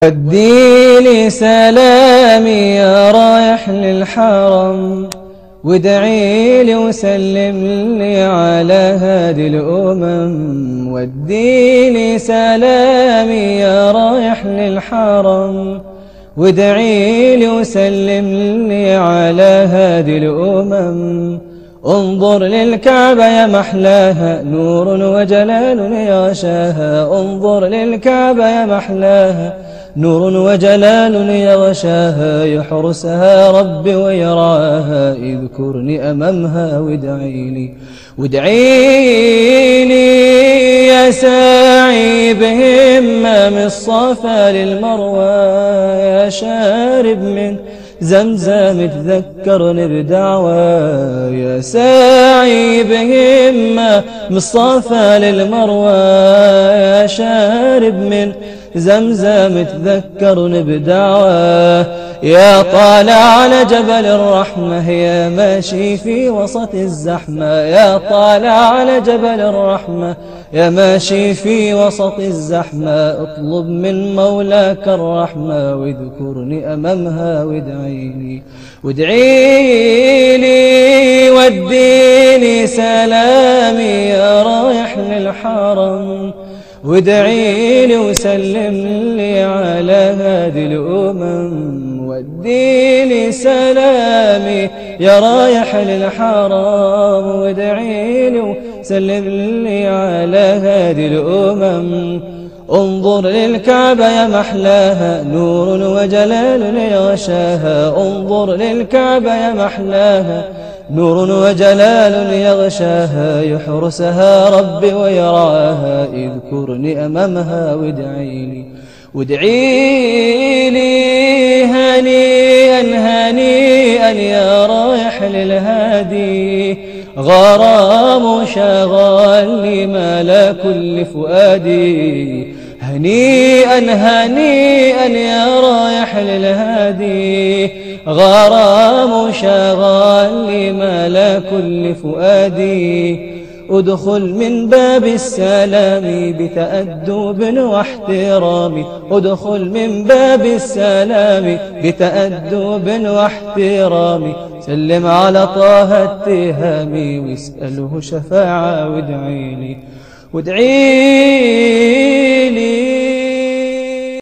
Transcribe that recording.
ودي سلامي يا رايح للحرم، وادعي لي وسلم لي على هادي الأمم. ودي سلامي يا رايح للحرم، وادعي لي وسلم لي على هادي الأمم. انظر للكعبة يا محلاها، نور وجلال يغشاها. انظر للكعبة يا محلاها، نور وجلال يغشاها. يحرسها ربي ويراها، اذكرني أمامها وادعي لي. وادعي لي يا ساعي بهمة من الصفا للمروى، يا شارب من زمزم تذكرني بدعوى. يا ساعي بهمة من الصفا للمروى، يا شارب من زمزم تذكرني بدعوى. يا طالع على جبل الرحمة، يا ماشي في وسط الزحمة. يا طالع على جبل الرحمة، يا ماشي في وسط الزحمة. اطلب من مولاك الرحمة، واذكرني أمامها وادعي لي. وادعي لي وديني سلامي يا رايح للحرم، وادعي لي وسلم لي على هادي الأمم. ودي لي سلامي يا رايح للحرم، وادعي لي وسلم لي على هادي الأمم. انظر للكعبة يا محلاها، نور وجلال يغشاها. انظر للكعبة يا محلاها، نور وجلال يغشاها. يحرسها ربي ويراها، اذكرني أمامها وادعي لي. وادعي لي هنيئا هنيئا يا رايح للهادي، غرام شغال لي مال كل فؤادي. هنيئا هنيئا يا رايح للهادي، غرام شغال لي مال كل فؤادي. ادخل من باب السلام بتأدب واحترام، ادخل من باب السلام بتأدب واحترام. سلم على طه التهامي واسأله شفاعة وادعي لي. وادعي لي